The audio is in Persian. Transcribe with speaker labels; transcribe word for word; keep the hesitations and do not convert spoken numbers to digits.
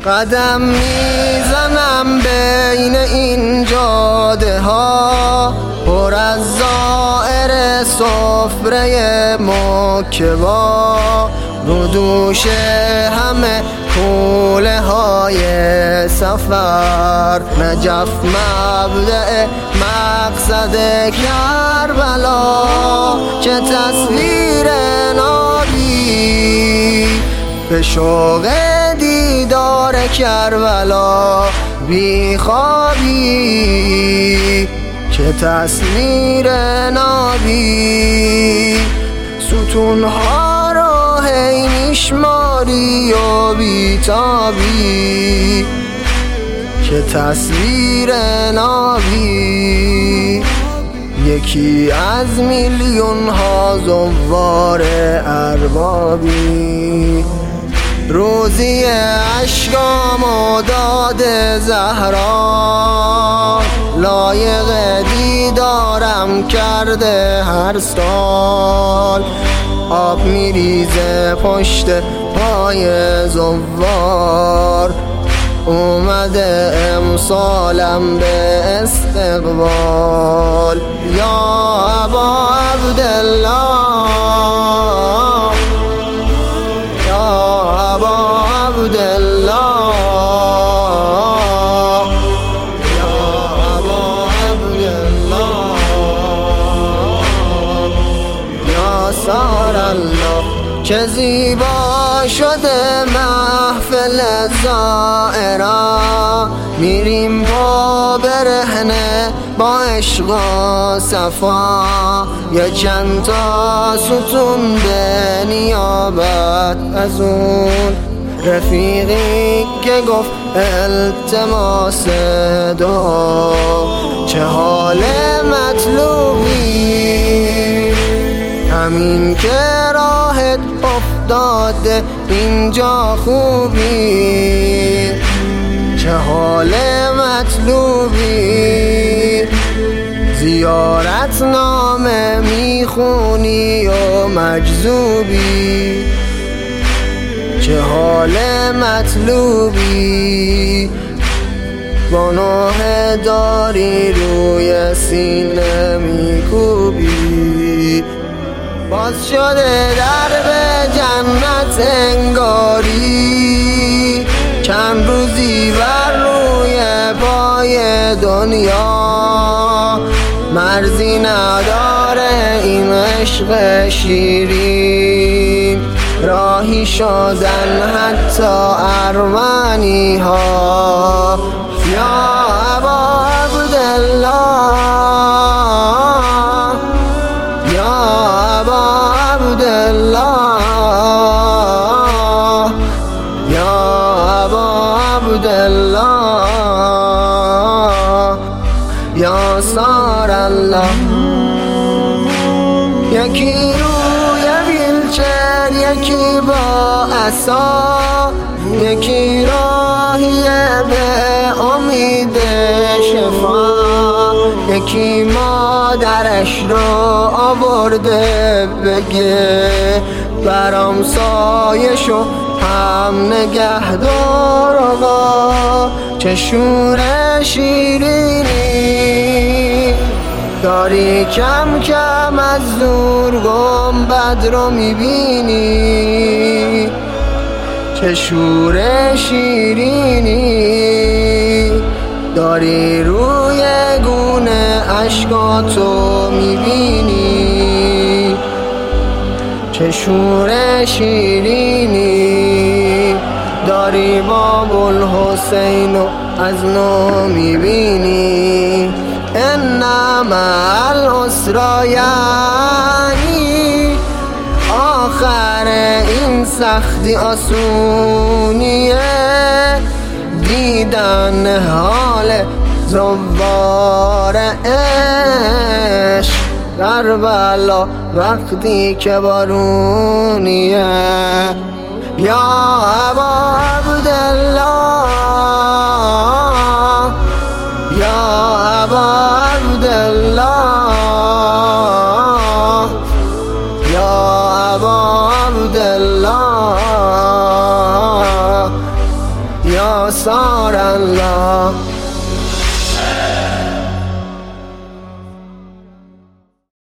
Speaker 1: قدم میزنم بین این جاده ها، پر از زائر سفره مکه با رو دوش همه کوله های سفر. نجف مبدأ مقصد کربلا، چه تصویر نابی به شوق دیدار کربلا بی خوابی. چه تصویر نابی ستونها را هی میشماری و بیتابی. چه تصویر نابی یکی از میلیون ها زوار اربابی. روزی اشکام و داد زهرا، لایق دیدارم کرده هر سال. آب میریزه پشت پای زوار، اومده امسالم به استقبال. یا ابا عبدالله، یا ابا عبدالله، یا ابا عبدالله، یا سار الله. چه زیبا شده محفل زائرا، میریم پا برهنه با عشق و صفا. یه چند تا ستون به نیابت از اون رفیقی که گفت التماس دعا. چه حال مطلوبی همین که راهت افتاده اینجا خوبی. چه حال مطلوبی زیارت نامه میخونی و مجذوبی. چه حال مطلوبی گناه داری روی سینه میکوبی. باز شده در به جنت انگاری، چند روزی بر روی پای دنیا. مرزی نداره این عشق شیرین، راهی شدن حتی ارمنی ها. یا ابا عبدالله، یا ابا عبدالله، یا ابا عبدالله، یا سار الله. یکی روی ویلچر، یکی با عصا، یکی راهیه به امید شفا. یکی مادرش رو آورده بگه برام سایه شو هم نگهدار آقا. چه شور شیرینی داری کم کم از دور گنبد رو میبینی. چه شور شیرینی داری روی گونه اشکاتو میبینی. چه شور شیرینی داری باب الحسین از نو میبینی. انما العسر یعنی آخر این سختی آسونیه. دیدن حال زوار عشق کربلا وقتی که بارونیه. یا ابا عبدالله، یا ابا عبدالله، یا ابا عبدالله، یا آثار الله.